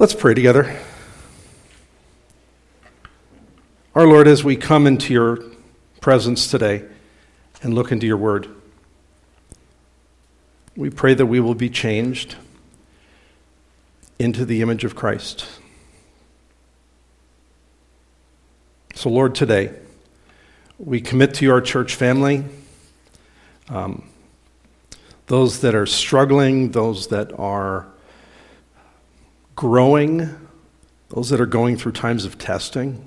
Let's pray together. Our Lord, as we come into your presence today and look into your word, we pray that we will be changed into the image of Christ. So, Lord, today, we commit to your church family, those that are struggling, those that are growing, those that are going through times of testing.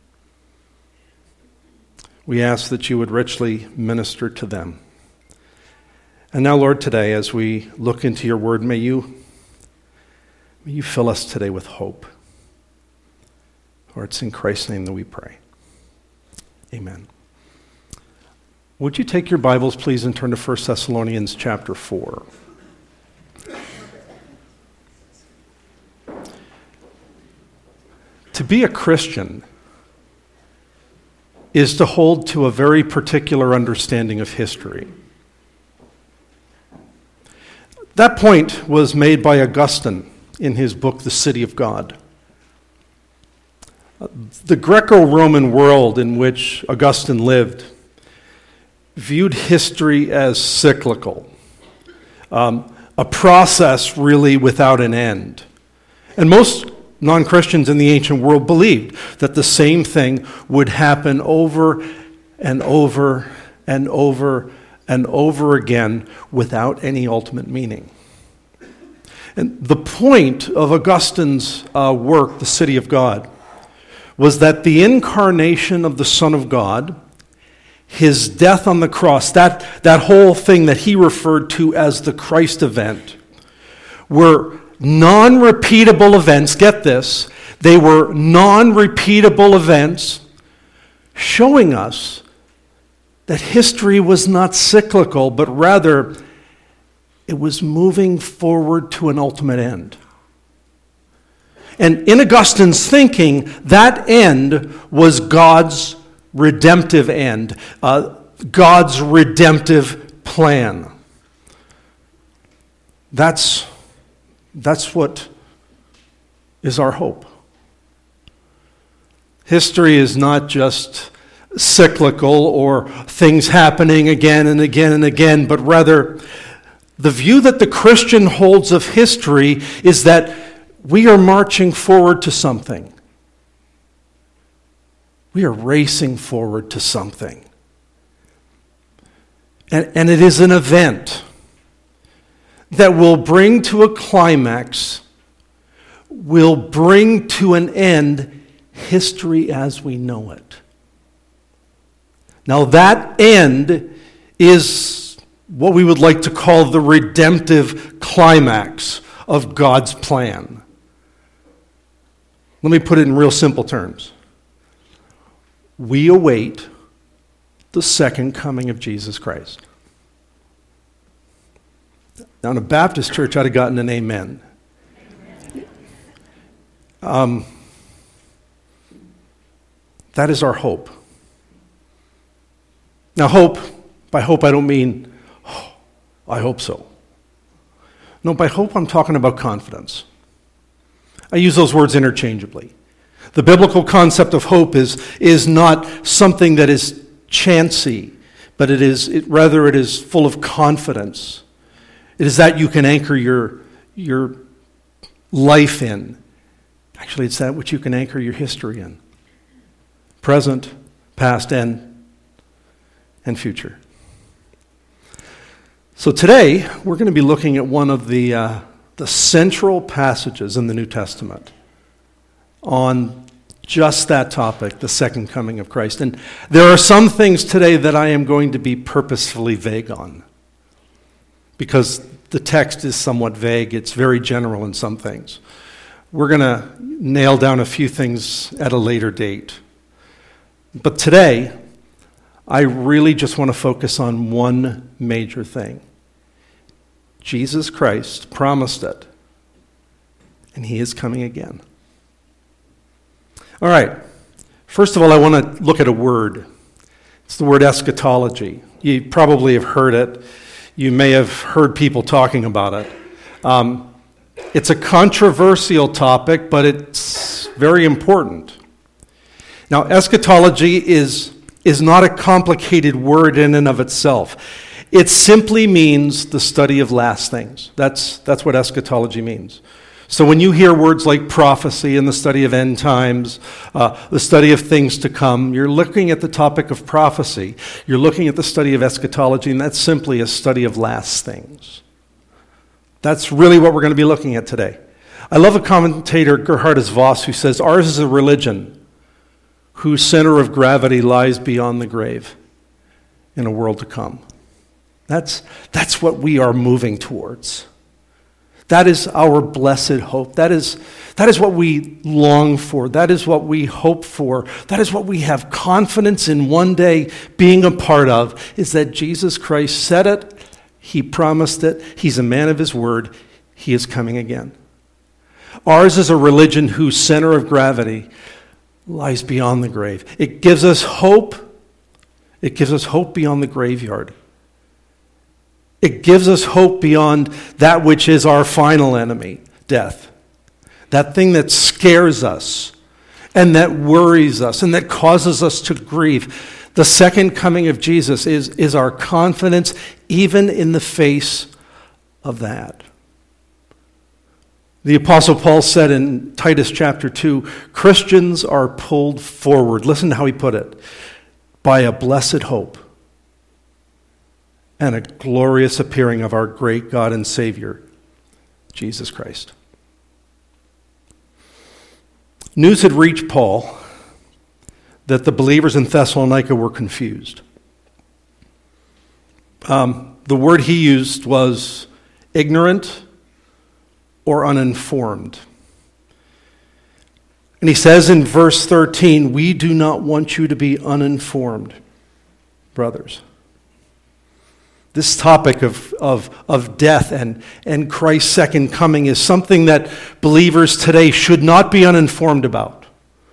We ask that you would richly minister to them. And now, Lord, today, as we look into your word, may you fill us today with hope. For it's in Christ's name that we pray. Amen. Would you take your Bibles, please, and turn to 1 Thessalonians chapter 4. To be a Christian is to hold to a very particular understanding of history. That point was made by Augustine in his book, The City of God. The Greco-Roman world in which Augustine lived viewed history as cyclical, a process really without an end. And most non-Christians in the ancient world believed that the same thing would happen over and over and over and over again without any ultimate meaning. And the point of Augustine's work, The City of God, was that the incarnation of the Son of God, his death on the cross, that whole thing that he referred to as the Christ event, were non-repeatable events. Get this, they were non-repeatable events showing us that history was not cyclical, but rather it was moving forward to an ultimate end. And in Augustine's thinking, that end was God's redemptive end, God's redemptive plan. That's what is our hope. History is not just cyclical or things happening again and again and again, but rather the view that the Christian holds of history is that we are marching forward to something. We are racing forward to something. And it is an event that will bring to a climax, will bring to an end history as we know it. Now that end is what we would like to call the redemptive climax of God's plan. Let me put it in real simple terms. We await the second coming of Jesus Christ. Now, in a Baptist church, I'd have gotten an amen. That is our hope. Now, by hope I don't mean, oh, I hope so. No, by hope I'm talking about confidence. I use those words interchangeably. The biblical concept of hope is not something that is chancy, but it is full of confidence. It is that you can anchor your life in. Actually, it's that which you can anchor your history in. Present, past, and future. So today, we're going to be looking at one of the central passages in the New Testament on just that topic, the second coming of Christ. And there are some things today that I am going to be purposefully vague on, because the text is somewhat vague. It's very general in some things. We're going to nail down a few things at a later date. But today, I really just want to focus on one major thing. Jesus Christ promised it, and he is coming again. All right. First of all, I want to look at a word. It's the word eschatology. You probably have heard it. You may have heard people talking about it. It's a controversial topic, but it's very important. Now, eschatology is not a complicated word in and of itself. It simply means the study of last things. That's what eschatology means. So when you hear words like prophecy and the study of end times, the study of things to come, you're looking at the topic of prophecy. You're looking at the study of eschatology, and that's simply a study of last things. That's really what we're going to be looking at today. I love a commentator, Gerhardus Voss, who says, ours is a religion whose center of gravity lies beyond the grave in a world to come. That's what we are moving towards. That is our blessed hope. That is what we long for. That is what we hope for. That is what we have confidence in one day being a part of, is that Jesus Christ said it, he promised it, he's a man of his word, he is coming again. Ours is a religion whose center of gravity lies beyond the grave. It gives us hope. It gives us hope beyond the graveyard. It gives us hope beyond that which is our final enemy, death. That thing that scares us and that worries us and that causes us to grieve. The second coming of Jesus is our confidence even in the face of that. The Apostle Paul said in Titus chapter 2, Christians are pulled forward. Listen to how he put it. By a blessed hope and a glorious appearing of our great God and Savior, Jesus Christ. News had reached Paul that the believers in Thessalonica were confused. The word he used was ignorant or uninformed. And he says in verse 13, we do not want you to be uninformed, brothers. This topic of death and Christ's second coming is something that believers today should not be uninformed about.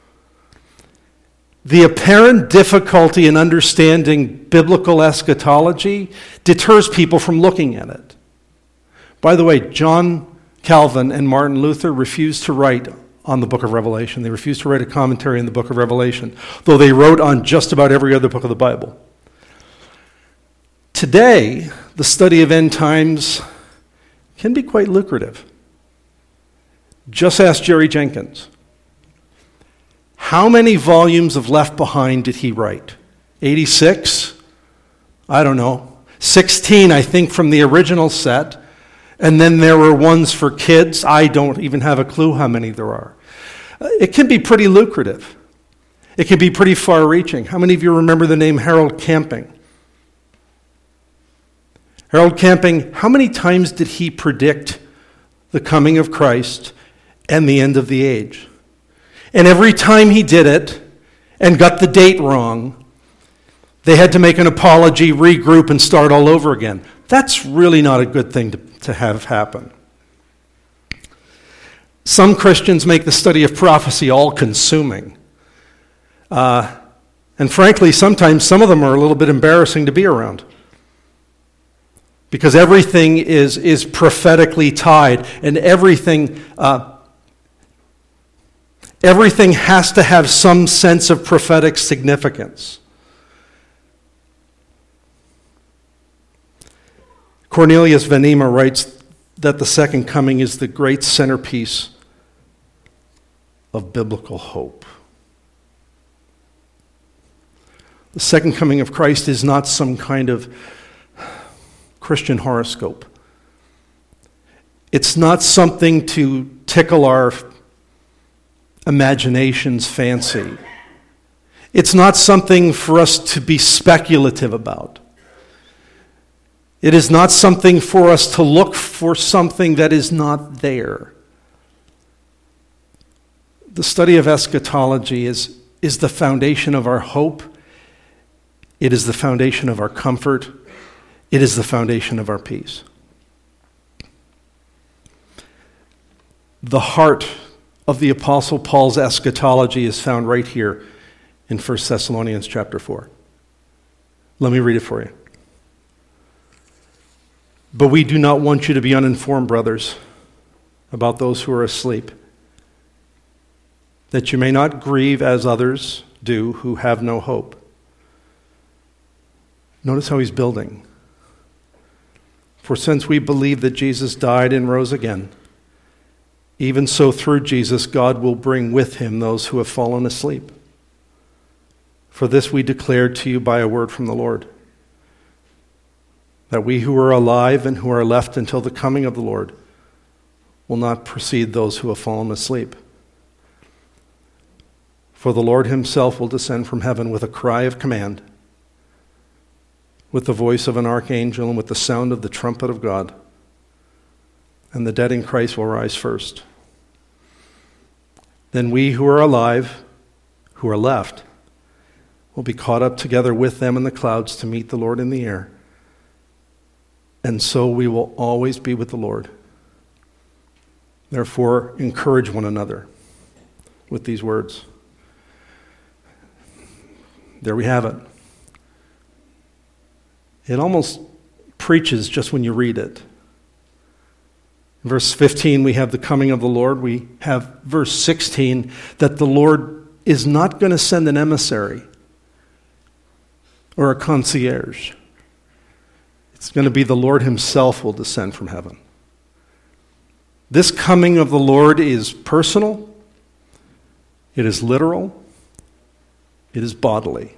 The apparent difficulty in understanding biblical eschatology deters people from looking at it. By the way, John Calvin and Martin Luther refused to write on the book of Revelation. They refused to write a commentary on the book of Revelation, though they wrote on just about every other book of the Bible. Today, the study of end times can be quite lucrative. Just ask Jerry Jenkins. How many volumes of Left Behind did he write? 86? I don't know. 16, I think, from the original set. And then there were ones for kids. I don't even have a clue how many there are. It can be pretty lucrative. It can be pretty far-reaching. How many of you remember the name Harold Camping? Harold Camping, how many times did he predict the coming of Christ and the end of the age? And every time he did it and got the date wrong, they had to make an apology, regroup, and start all over again. That's really not a good thing to have happen. Some Christians make the study of prophecy all-consuming. And frankly, sometimes some of them are a little bit embarrassing to be around. Because everything is prophetically tied, and everything has to have some sense of prophetic significance. Cornelius Van Ema writes that the second coming is the great centerpiece of biblical hope. The second coming of Christ is not some kind of Christian horoscope. It's not something to tickle our imagination's fancy. It's not something for us to be speculative about. It is not something for us to look for something that is not there. The study of eschatology is the foundation of our hope. It is the foundation of our comfort. It is the foundation of our peace. The heart of the Apostle Paul's eschatology is found right here in 1 Thessalonians chapter 4. Let me read it for you. But we do not want you to be uninformed, brothers, about those who are asleep, that you may not grieve as others do who have no hope. Notice how he's building. For since we believe that Jesus died and rose again, even so through Jesus God will bring with him those who have fallen asleep. For this we declared to you by a word from the Lord, that we who are alive and who are left until the coming of the Lord will not precede those who have fallen asleep. For the Lord himself will descend from heaven with a cry of command, with the voice of an archangel, and with the sound of the trumpet of God. And the dead in Christ will rise first. Then we who are alive, who are left, will be caught up together with them in the clouds to meet the Lord in the air. And so we will always be with the Lord. Therefore, encourage one another with these words. There we have it. It almost preaches just when you read it. In verse 15, we have the coming of the Lord. We have verse 16, that the Lord is not going to send an emissary or a concierge. It's going to be the Lord himself will descend from heaven. This coming of the Lord is personal, it is literal, it is bodily.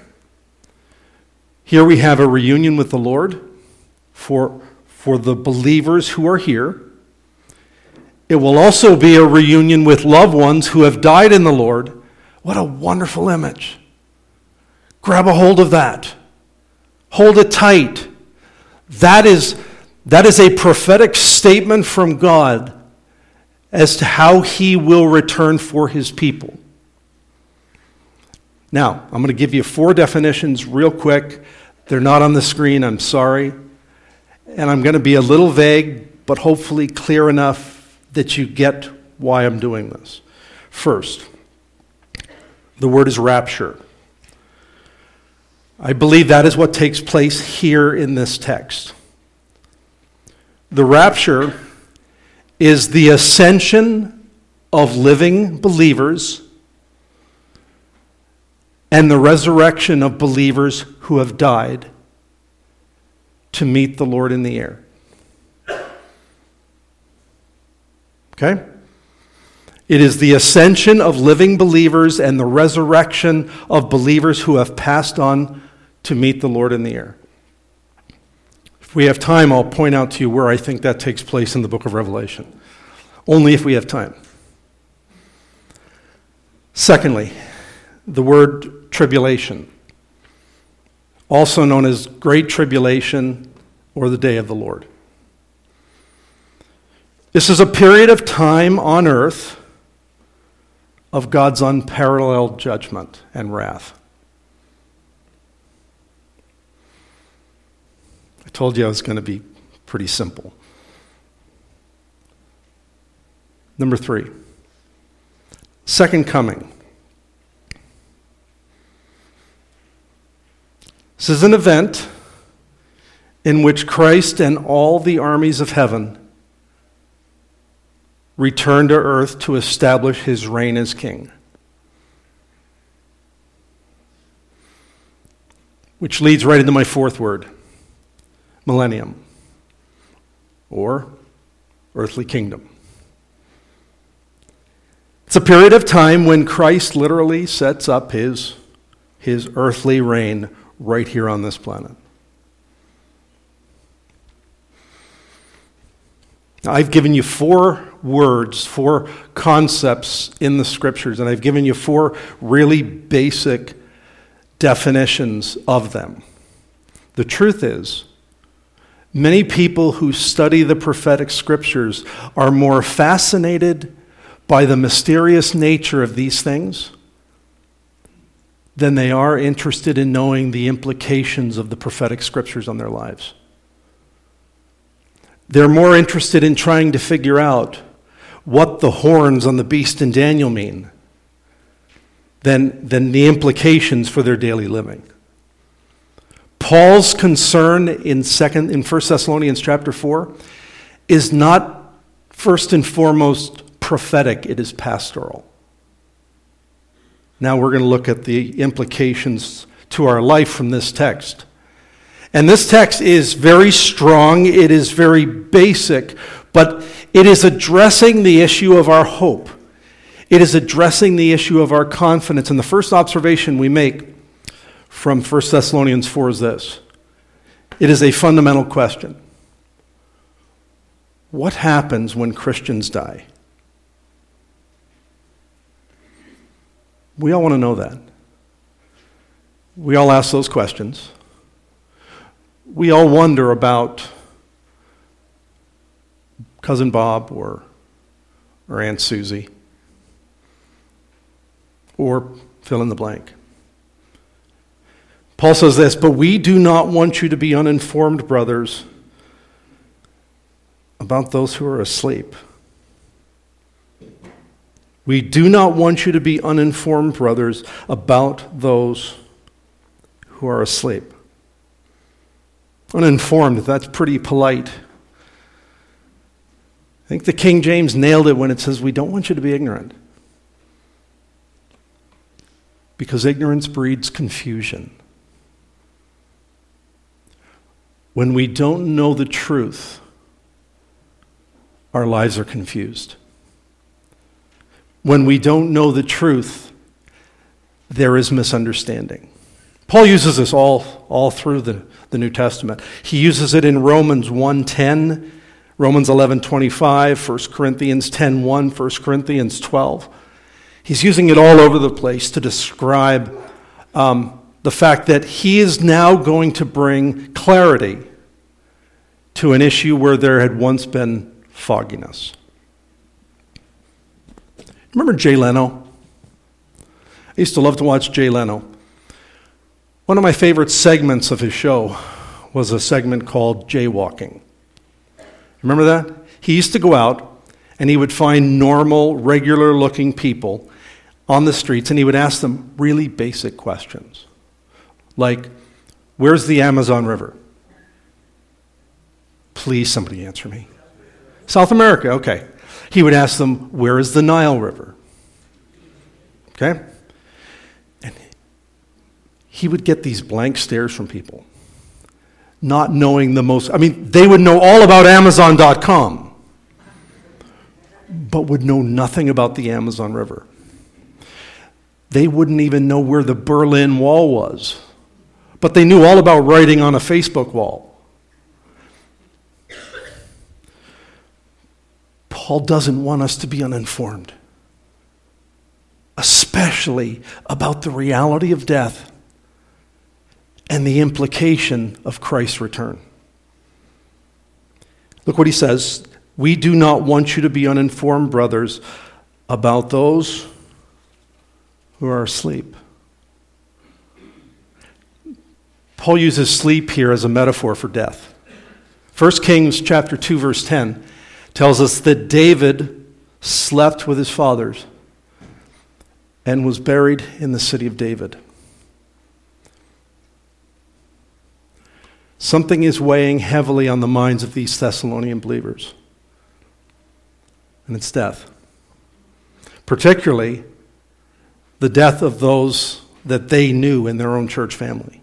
Here we have a reunion with the Lord for the believers who are here. It will also be a reunion with loved ones who have died in the Lord. What a wonderful image. Grab a hold of that. Hold it tight. That is a prophetic statement from God as to how he will return for his people. Now, I'm going to give you 4 definitions real quick. They're not on the screen, I'm sorry. And I'm going to be a little vague, but hopefully clear enough that you get why I'm doing this. First, the word is rapture. I believe that is what takes place here in this text. The rapture is the ascension of living believers and the resurrection of believers who have died to meet the Lord in the air. Okay? It is the ascension of living believers and the resurrection of believers who have passed on to meet the Lord in the air. If we have time, I'll point out to you where I think that takes place in the book of Revelation. Only if we have time. Secondly, the word tribulation, also known as Great Tribulation or the Day of the Lord. This is a period of time on earth of God's unparalleled judgment and wrath. I told you I was going to be pretty simple. Number 3, second coming. This is an event in which Christ and all the armies of heaven return to earth to establish his reign as king. Which leads right into my 4th word, millennium, or earthly kingdom. It's a period of time when Christ literally sets up his earthly reign right here on this planet. Now, I've given you 4 words, 4 concepts in the scriptures, and I've given you 4 really basic definitions of them. The truth is, many people who study the prophetic scriptures are more fascinated by the mysterious nature of these things than they are interested in knowing the implications of the prophetic scriptures on their lives. They're more interested in trying to figure out what the horns on the beast in Daniel mean than the implications for their daily living. Paul's concern in 1 Thessalonians chapter 4 is not first and foremost prophetic, it is pastoral. Now we're going to look at the implications to our life from this text. And this text is very strong, it is very basic, but it is addressing the issue of our hope. It is addressing the issue of our confidence. And the first observation we make from 1 Thessalonians 4 is this. It is a fundamental question. What happens when Christians die? We all want to know that. We all ask those questions. We all wonder about Cousin Bob or Aunt Susie or fill in the blank. Paul says this, but we do not want you to be uninformed, brothers, about those who are asleep. We do not want you to be uninformed, brothers, about those who are asleep. Uninformed, that's pretty polite. I think the King James nailed it when it says we don't want you to be ignorant. Because ignorance breeds confusion. When we don't know the truth, our lives are confused. When we don't know the truth, there is misunderstanding. Paul uses this all through the New Testament. He uses it in Romans 1:10, Romans 11:25, 1 Corinthians 10:1, 1 Corinthians 12. He's using it all over the place to describe the fact that he is now going to bring clarity to an issue where there had once been fogginess. Remember Jay Leno? I used to love to watch Jay Leno. One of my favorite segments of his show was a segment called Jaywalking. Remember that? He used to go out and he would find normal, regular-looking people on the streets and he would ask them really basic questions. Like, where's the Amazon River? Please, somebody answer me. South America, okay. He would ask them, where is the Nile River? Okay? And he would get these blank stares from people, not knowing they would know all about Amazon.com, but would know nothing about the Amazon River. They wouldn't even know where the Berlin Wall was, but they knew all about writing on a Facebook wall. Paul doesn't want us to be uninformed, especially about the reality of death and the implication of Christ's return. Look what he says. We do not want you to be uninformed, brothers, about those who are asleep. Paul uses sleep here as a metaphor for death. 1 Kings chapter 2, verse 10 tells us that David slept with his fathers and was buried in the city of David. Something is weighing heavily on the minds of these Thessalonian believers, and it's death. Particularly the death of those that they knew in their own church family.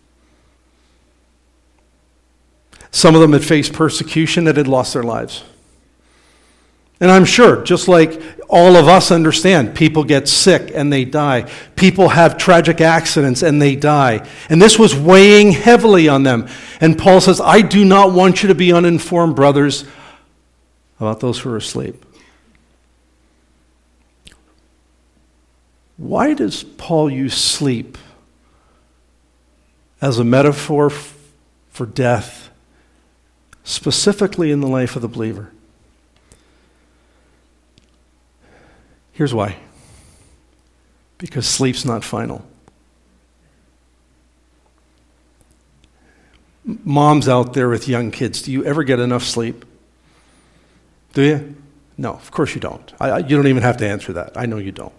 Some of them had faced persecution, that had lost their lives. And I'm sure, just like all of us understand, people get sick and they die. People have tragic accidents and they die. And this was weighing heavily on them. And Paul says, I do not want you to be uninformed, brothers, about those who are asleep. Why does Paul use sleep as a metaphor for death, specifically in the life of the believer? Here's why. Because sleep's not final. Moms out there with young kids, do you ever get enough sleep? Do you? No, of course you don't. You don't even have to answer that. I know you don't.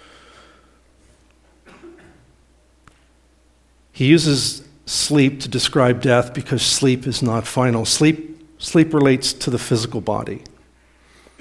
He uses sleep to describe death because sleep is not final. Sleep relates to the physical body.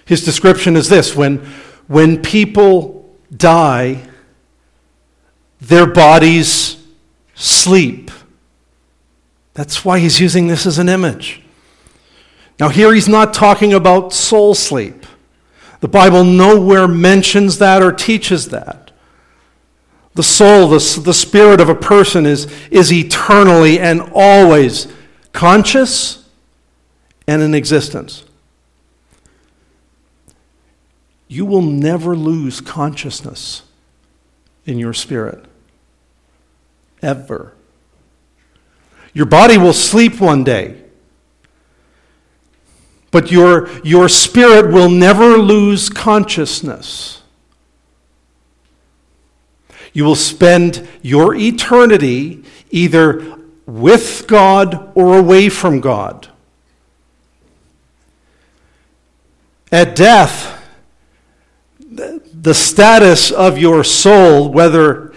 His description is this: when people die, their bodies sleep. That's why he's using this as an image. Now here he's not talking about soul sleep. The Bible nowhere mentions that or teaches that. The soul, the spirit of a person is eternally and always conscious and in existence. You will never lose consciousness in your spirit. Ever. Your body will sleep one day. But your spirit will never lose consciousness. You will spend your eternity either with God or away from God. At death, the status of your soul, whether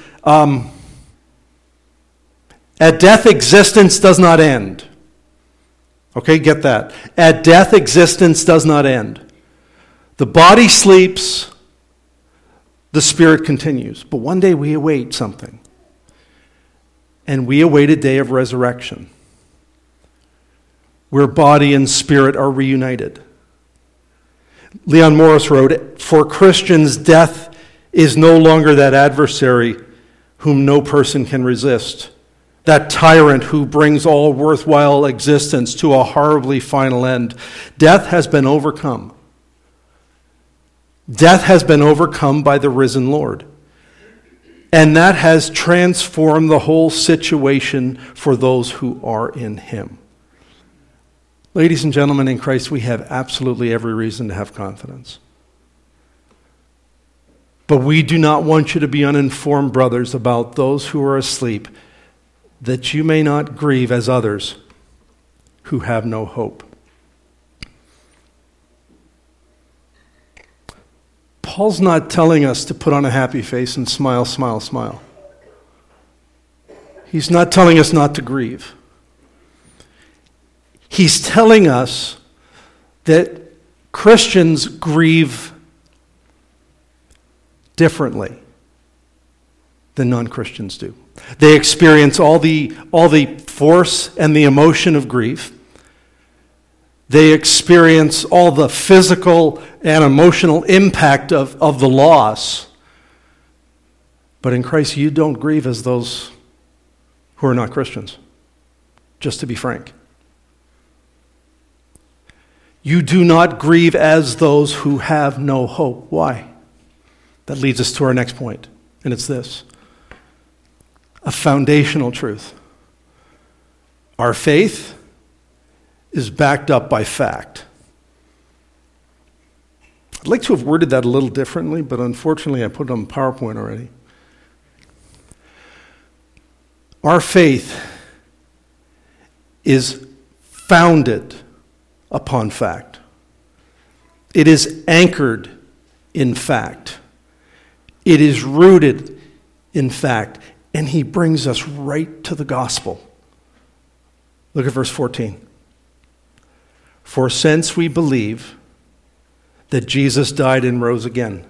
at death, existence does not end. Okay, get that. At death, existence does not end. The body sleeps, the spirit continues. But one day we await something. And we await a day of resurrection, where body and spirit are reunited. Leon Morris wrote, "For Christians, death is no longer that adversary whom no person can resist, that tyrant who brings all worthwhile existence to a horribly final end. Death has been overcome. Death has been overcome by the risen Lord. And that has transformed the whole situation for those who are in him." Ladies and gentlemen, in Christ, we have absolutely every reason to have confidence. But we do not want you to be uninformed, brothers, about those who are asleep, that you may not grieve as others who have no hope. Paul's not telling us to put on a happy face and smile, smile, smile. He's not telling us not to grieve. He's telling us that Christians grieve differently than non-Christians do. They experience all the force and the emotion of grief. They experience all the physical and emotional impact of the loss. But in Christ, you don't grieve as those who are not Christians, just to be frank. You do not grieve as those who have no hope. Why? That leads us to our next point, and it's this: a foundational truth. Our faith is backed up by fact. I'd like to have worded that a little differently, but unfortunately I put it on PowerPoint already. Our faith is founded upon fact. It is anchored in fact. It is rooted in fact. And he brings us right to the gospel. Look at verse 14. "For since we believe that Jesus died and rose again,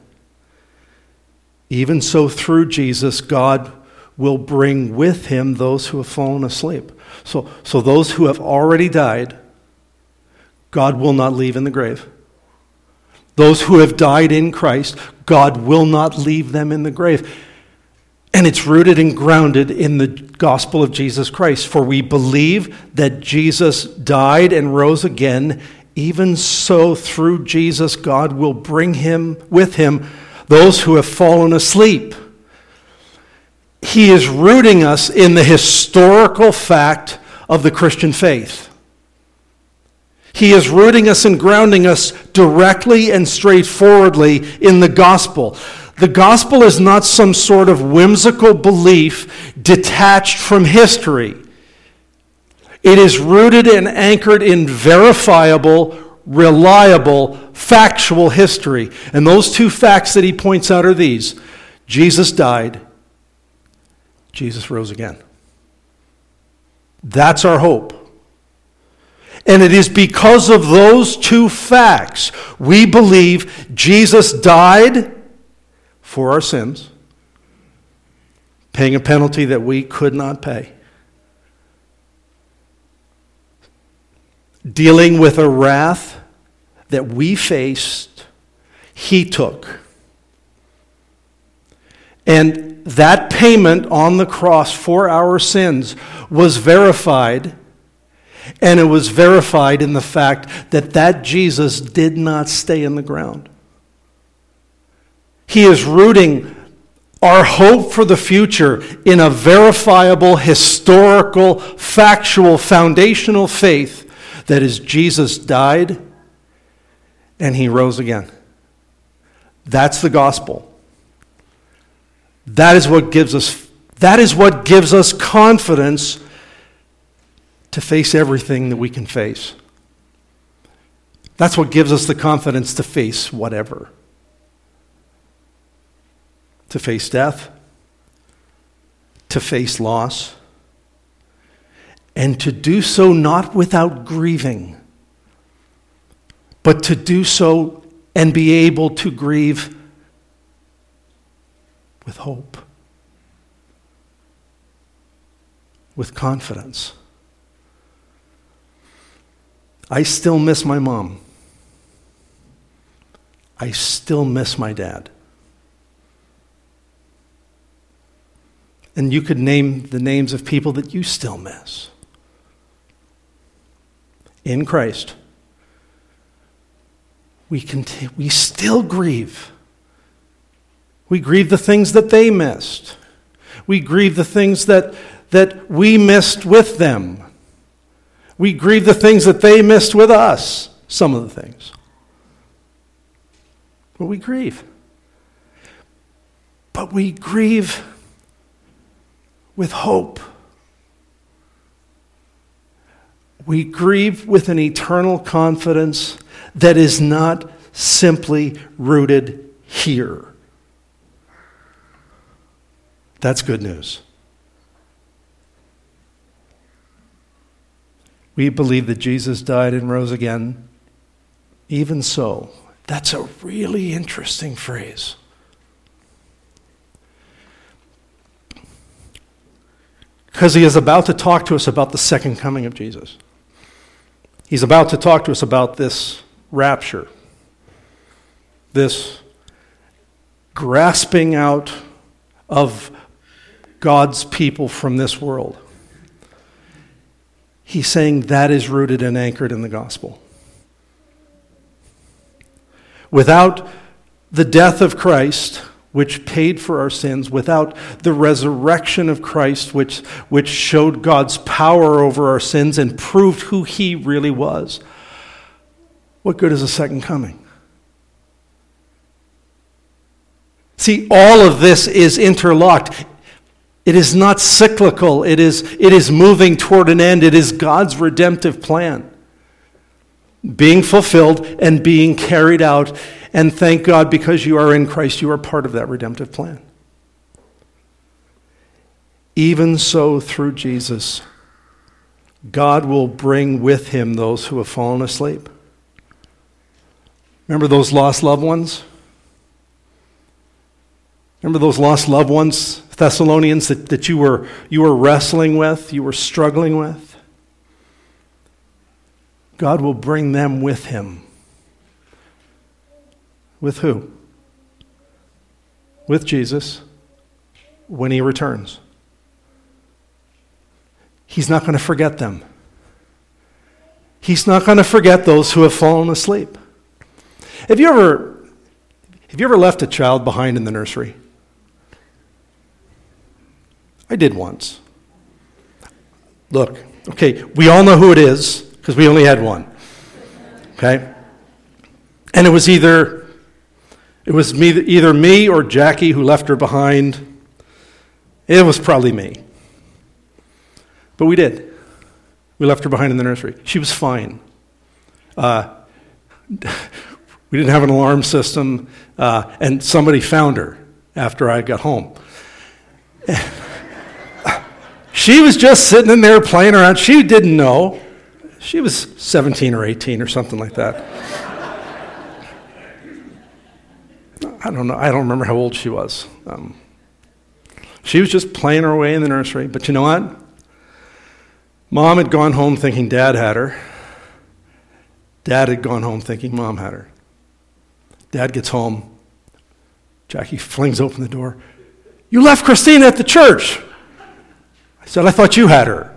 even so through Jesus God will bring with him those who have fallen asleep." So those who have already died, God will not leave in the grave. Those who have died in Christ, God will not leave them in the grave. And it's rooted and grounded in the gospel of Jesus Christ. For we believe that Jesus died and rose again. Even so, through Jesus, God will bring him with him those who have fallen asleep. He is rooting us in the historical fact of the Christian faith. He is rooting us and grounding us directly and straightforwardly in the gospel. The gospel is not some sort of whimsical belief detached from history. It is rooted and anchored in verifiable, reliable, factual history. And those two facts that he points out are these: Jesus died, Jesus rose again. That's our hope. And it is because of those two facts we believe Jesus died for our sins, paying a penalty that we could not pay, dealing with a wrath that we faced, he took. And that payment on the cross for our sins was verified, and it was verified in the fact that that Jesus did not stay in the ground. He is rooting our hope for the future in a verifiable, historical, factual, foundational faith that is Jesus died and he rose again. That's the gospel. That is what gives us confidence to face everything that we can face. That's what gives us the confidence to face whatever. To face death, to face loss, and to do so not without grieving, but to do so and be able to grieve with hope, with confidence. I still miss my mom. I still miss my dad. And you could name the names of people that you still miss. In Christ, we still grieve. We grieve the things that they missed. We grieve the things that we missed with them. We grieve the things that they missed with us, some of the things. But we grieve. But we grieve with hope. We grieve with an eternal confidence that is not simply rooted here. That's good news. We believe that Jesus died and rose again. Even so, that's a really interesting phrase. Because he is about to talk to us about the second coming of Jesus. He's about to talk to us about this rapture, this grasping out of God's people from this world. He's saying that is rooted and anchored in the gospel. Without the death of Christ, which paid for our sins, without the resurrection of Christ, which showed God's power over our sins and proved who he really was, what good is a second coming? See, all of this is interlocked. It is not cyclical. It is moving toward an end. It is God's redemptive plan being fulfilled and being carried out. And thank God, because you are in Christ, you are part of that redemptive plan. Even so, through Jesus, God will bring with him those who have fallen asleep. Remember those lost loved ones? Remember those lost loved ones, Thessalonians, that you were wrestling with, you were struggling with? God will bring them with him. With who? With Jesus when he returns. He's not going to forget them. He's not going to forget those who have fallen asleep. Have you ever left a child behind in the nursery? I did once. Look, okay, we all know who it is because we only had one. Okay? And it was either me or Jackie who left her behind. It was probably me. But we did. We left her behind in the nursery. She was fine. We didn't have an alarm system, and somebody found her after I got home. She was just sitting in there playing around. She didn't know. She was 17 or 18 or something like that. I don't know. I don't remember how old she was. She was just playing her way in the nursery. But you know what? Mom had gone home thinking Dad had her. Dad had gone home thinking Mom had her. Dad gets home. Jackie flings open the door. "You left Christina at the church." I said, "I thought you had her."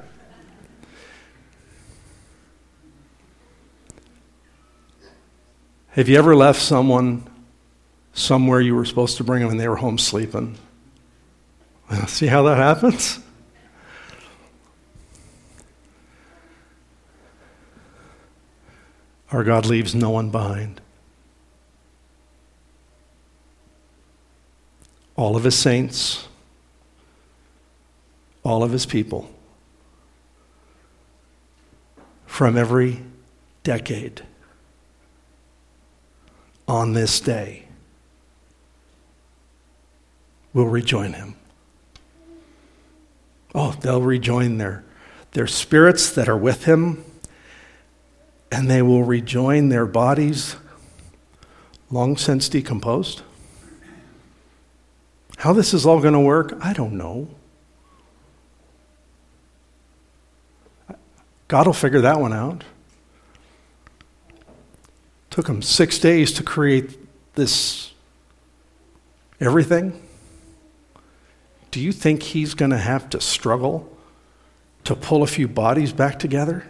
Have you ever left someone somewhere you were supposed to bring them and they were home sleeping? See how that happens? Our God leaves no one behind. All of his saints, all of his people, from every decade, on this day, will rejoin him. Oh, they'll rejoin their spirits that are with him, and they will rejoin their bodies long since decomposed. How this is all going to work, I don't know. God will figure that one out. Took him 6 days to create this everything. Do you think he's going to have to struggle to pull a few bodies back together?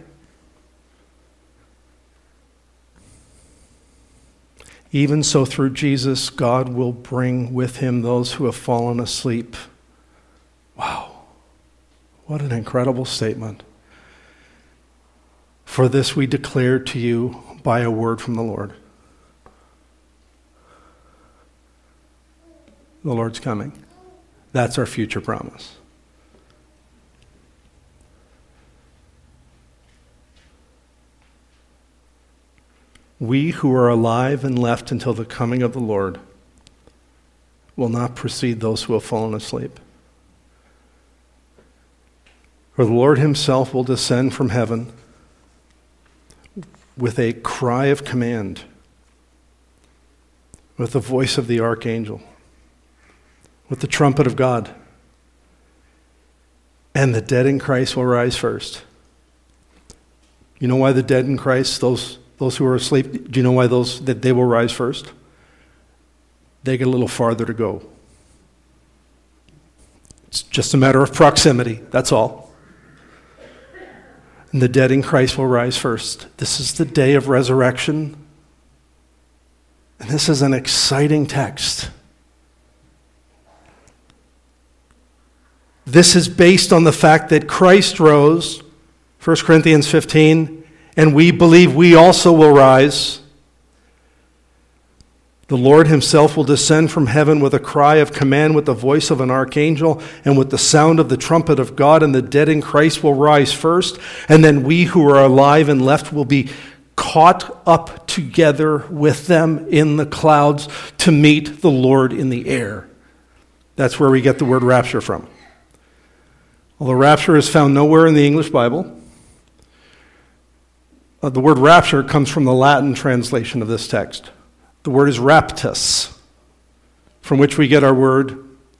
Even so, through Jesus, God will bring with him those who have fallen asleep. Wow. What an incredible statement. For this we declare to you by a word from the Lord. The Lord's coming. That's our future promise. We who are alive and left until the coming of the Lord will not precede those who have fallen asleep. For the Lord himself will descend from heaven with a cry of command, with the voice of the archangel, with the trumpet of God, and the dead in Christ will rise first. You know why the dead in Christ, those who are asleep, do you know why that they will rise first? They get a little farther to go. It's just a matter of proximity, that's all. And the dead in Christ will rise first. This is the day of resurrection. And this is an exciting text. This is based on the fact that Christ rose, 1 Corinthians 15, and we believe we also will rise. The Lord himself will descend from heaven with a cry of command, with the voice of an archangel, and with the sound of the trumpet of God, and the dead in Christ will rise first, and then we who are alive and left will be caught up together with them in the clouds to meet the Lord in the air. That's where we get the word rapture from. Although rapture is found nowhere in the English Bible, the word rapture comes from the Latin translation of this text. The word is raptus, from which we get our word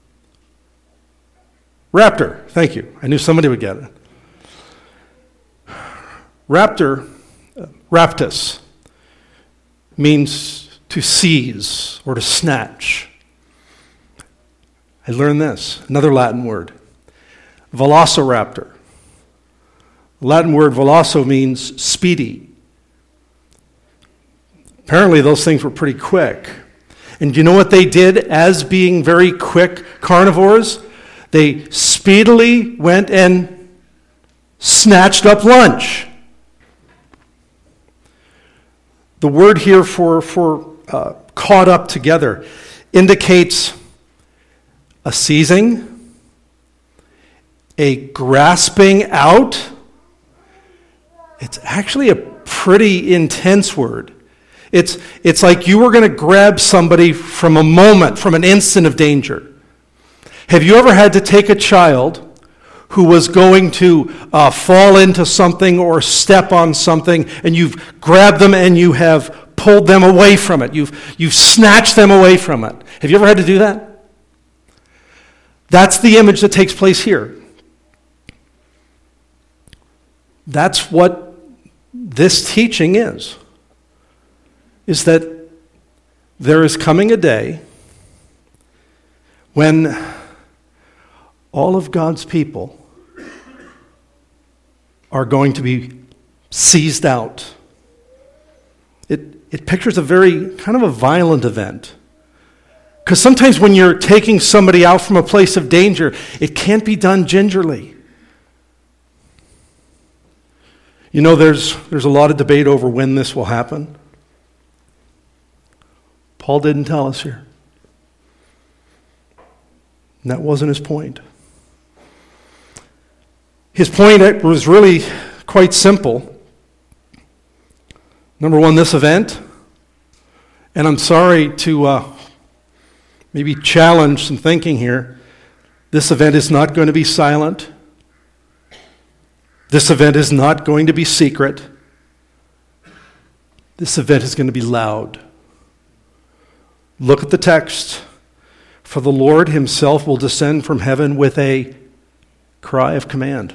raptor. Thank you. I knew somebody would get it. Raptus, means to seize or to snatch. I learned this, another Latin word, velociraptor. The Latin word veloso means speedy. Apparently those things were pretty quick. And do you know what they did as being very quick carnivores? They speedily went and snatched up lunch. The word here for caught up together indicates a seizing, a grasping out. It's actually a pretty intense word. It's like you were going to grab somebody from a moment, from an instant of danger. Have you ever had to take a child who was going to fall into something or step on something, and you've grabbed them and you have pulled them away from it. You've snatched them away from it. Have you ever had to do that? That's the image that takes place here. That's what this teaching is that there is coming a day when all of God's people are going to be seized out. It pictures a very kind of a violent event. Because sometimes when you're taking somebody out from a place of danger, it can't be done gingerly. You know, there's a lot of debate over when this will happen. Paul didn't tell us here. And that wasn't his point. His point was really quite simple. Number one, this event, and I'm sorry to maybe challenge some thinking here, this event is not going to be silent. This event is not going to be secret. This event is going to be loud. Look at the text. For the Lord himself will descend from heaven with a cry of command.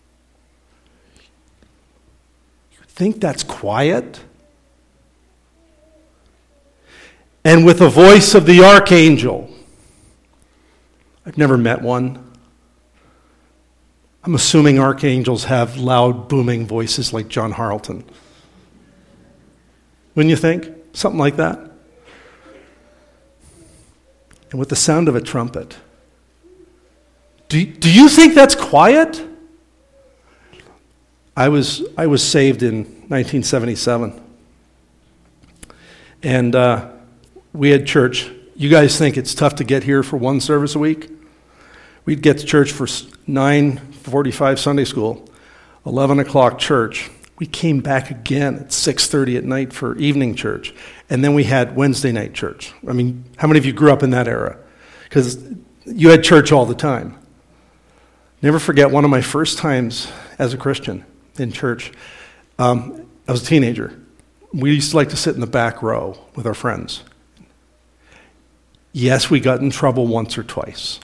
You think that's quiet? And with the voice of the archangel. I've never met one. I'm assuming archangels have loud, booming voices like John Harleton. Wouldn't you think? Something like that. And with the sound of a trumpet. Do you think that's quiet? I was saved in 1977. And we had church. You guys think it's tough to get here for one service a week? We'd get to church for 9:45 Sunday school, 11 o'clock church. We came back again at 6:30 at night for evening church. And then we had Wednesday night church. I mean, how many of you grew up in that era? Because you had church all the time. Never forget one of my first times as a Christian in church. I was a teenager. We used to like to sit in the back row with our friends. Yes, we got in trouble once or twice.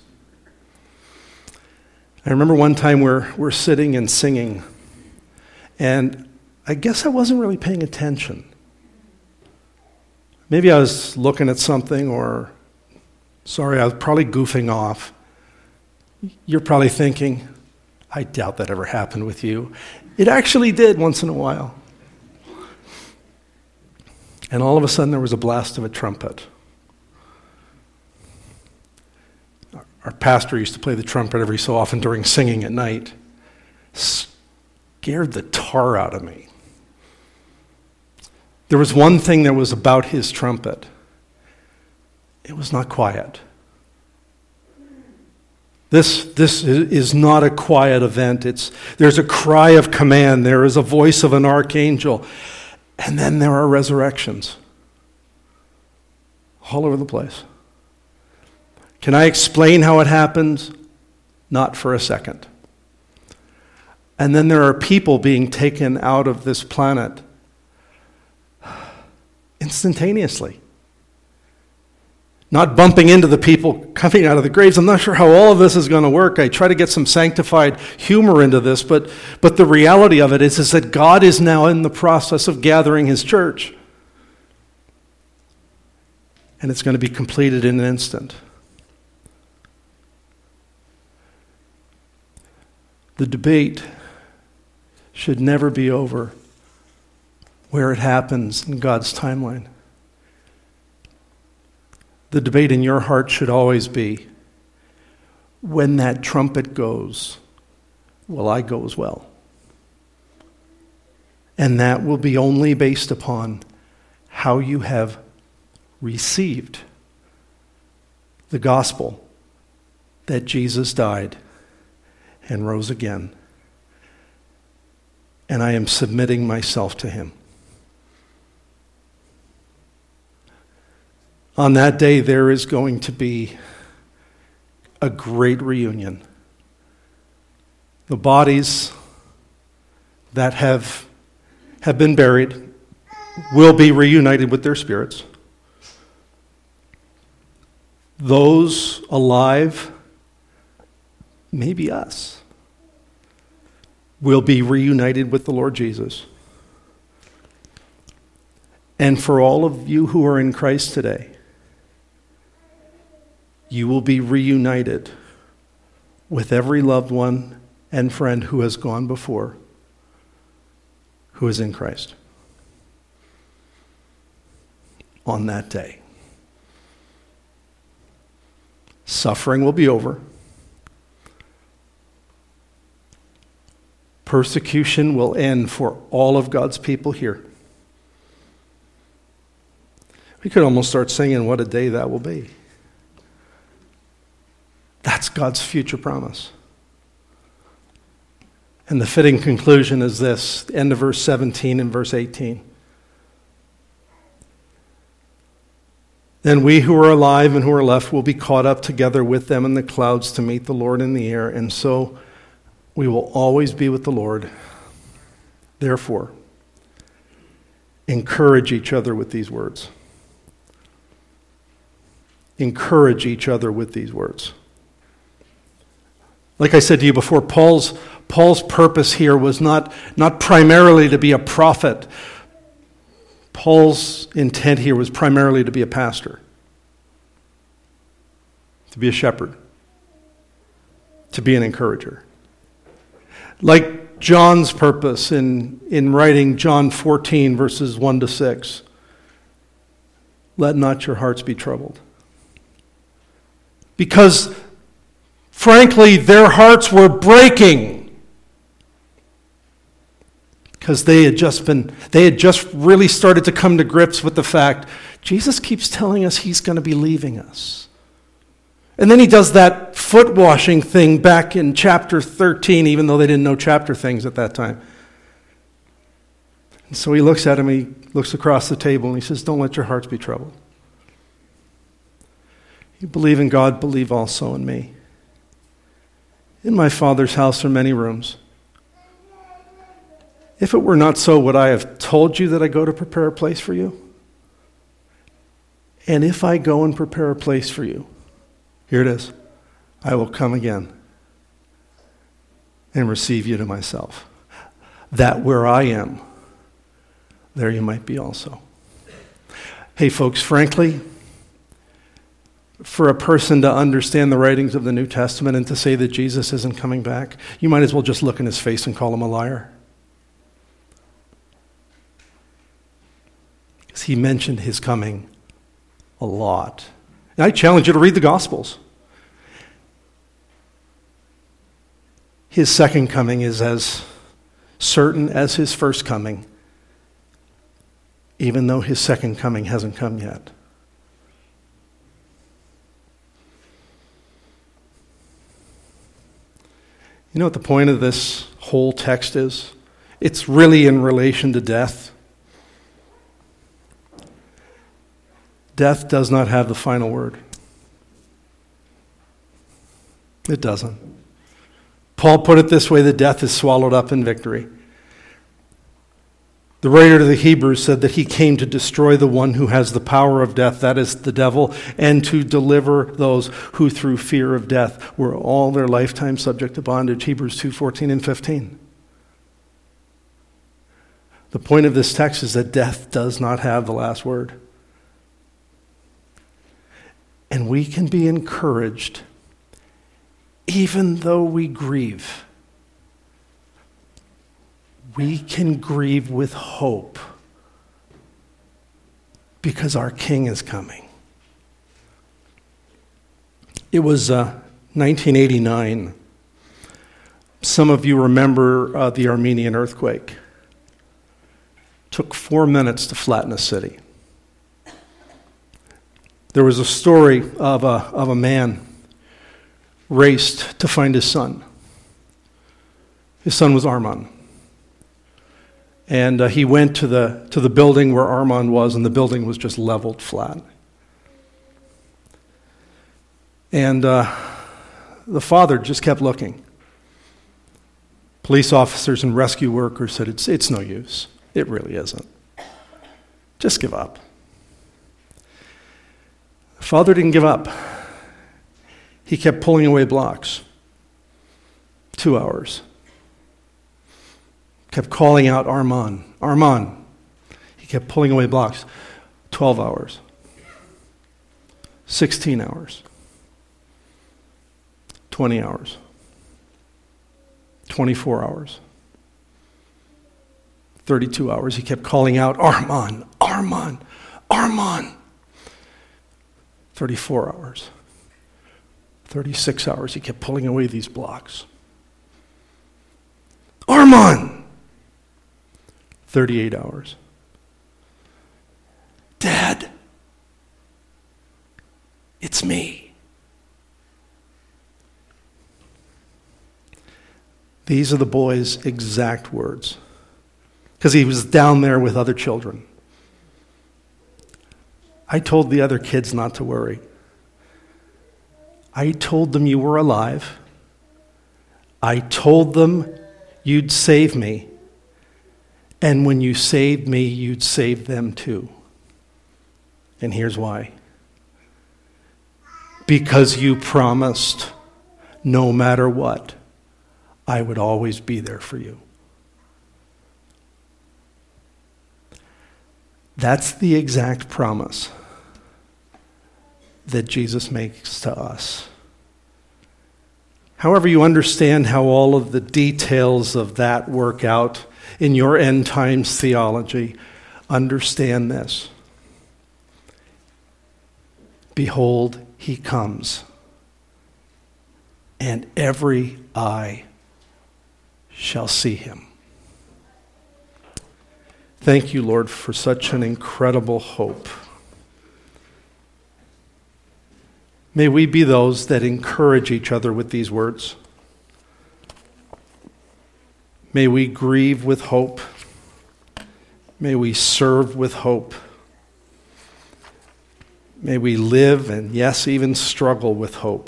I remember one time we're sitting and singing, and I guess I wasn't really paying attention. Maybe I was looking at something, or, I was probably goofing off. You're probably thinking, I doubt that ever happened with you. It actually did once in a while. And all of a sudden there was a blast of a trumpet. Our pastor used to play the trumpet every so often during singing at night. Scared the tar out of me. There was one thing that was about his trumpet. It was not quiet. This is not a quiet event. There's a cry of command. There is a voice of an archangel. And then there are resurrections. All over the place. Can I explain how it happens? Not for a second. And then there are people being taken out of this planet instantaneously. Not bumping into the people coming out of the graves. I'm not sure how all of this is going to work. I try to get some sanctified humor into this, but the reality of it is that God is now in the process of gathering his church. And it's going to be completed in an instant. The debate should never be over where it happens in God's timeline. The debate in your heart should always be, when that trumpet goes, will I go as well? And that will be only based upon how you have received the gospel that Jesus died and rose again. And I am submitting myself to him. On that day, there is going to be a great reunion. The bodies that have been buried will be reunited with their spirits. Those alive, maybe us, will be reunited with the Lord Jesus. And for all of you who are in Christ today, you will be reunited with every loved one and friend who has gone before, who is in Christ on that day. Suffering will be over. Persecution will end for all of God's people here. We could almost start singing what a day that will be. That's God's future promise. And the fitting conclusion is this, the end of verse 17 and verse 18. Then we who are alive and who are left will be caught up together with them in the clouds to meet the Lord in the air, and so we will always be with the Lord. Therefore, encourage each other with these words. Encourage each other with these words. Like I said to you before, Paul's purpose here was not primarily to be a prophet. Paul's intent here was primarily to be a pastor, to be a shepherd, to be an encourager. Like John's purpose in writing John 14, verses 1 to 6, let not your hearts be troubled. Because, frankly, their hearts were breaking. Because they had just really started to come to grips with the fact, Jesus keeps telling us he's going to be leaving us. And then he does that foot washing thing back in chapter 13, even though they didn't know chapter things at that time. And so he looks at him, he looks across the table, and he says, don't let your hearts be troubled. You believe in God, believe also in me. In my Father's house are many rooms. If it were not so, would I have told you that I go to prepare a place for you? And if I go and prepare a place for you, here it is, I will come again and receive you to myself, that where I am, there you might be also. Hey folks, frankly, for a person to understand the writings of the New Testament and to say that Jesus isn't coming back, you might as well just look in his face and call him a liar. Because he mentioned his coming a lot. And I challenge you to read the Gospels. His second coming is as certain as his first coming, even though his second coming hasn't come yet. You know what the point of this whole text is? It's really in relation to death. Death does not have the final word. It doesn't. Paul put it this way, that death is swallowed up in victory. The writer to the Hebrews said that he came to destroy the one who has the power of death, that is the devil, and to deliver those who through fear of death were all their lifetime subject to bondage. Hebrews 2:14 and 15. The point of this text is that death does not have the last word. And we can be encouraged even though we grieve. We can grieve with hope because our King is coming. It was 1989. Some of you remember the Armenian earthquake. It took 4 minutes to flatten a city. There was a story of a man raced to find his son. His son was Armand. And he went to the building where Armand was, and the building was just leveled flat. And the father just kept looking. Police officers and rescue workers said, it's no use. It really isn't. Just give up. Father didn't give up. He kept pulling away blocks. 2 hours. Kept calling out Armand. Armand. He kept pulling away blocks. 12 hours. 16 hours. 20 hours. 24 hours. 32 hours. He kept calling out Armand. Armand. Armand. 34 hours. 36 hours. He kept pulling away these blocks. Armand! 38 hours. Dad, it's me. These are the boy's exact words. Because he was down there with other children. I told the other kids not to worry. I told them you were alive. I told them you'd save me. And when you saved me, you'd save them too. And here's why. Because you promised, no matter what, I would always be there for you. That's the exact promise that Jesus makes to us. However you understand how all of the details of that work out in your end times theology, understand this. Behold, he comes, and every eye shall see him. Thank you, Lord, for such an incredible hope. May we be those that encourage each other with these words. May we grieve with hope. May we serve with hope. May we live and, yes, even struggle with hope.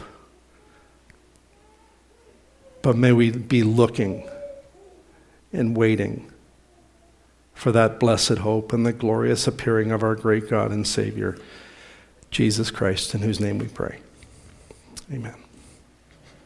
But may we be looking and waiting for that blessed hope and the glorious appearing of our great God and Savior, Jesus Christ, in whose name we pray. Amen.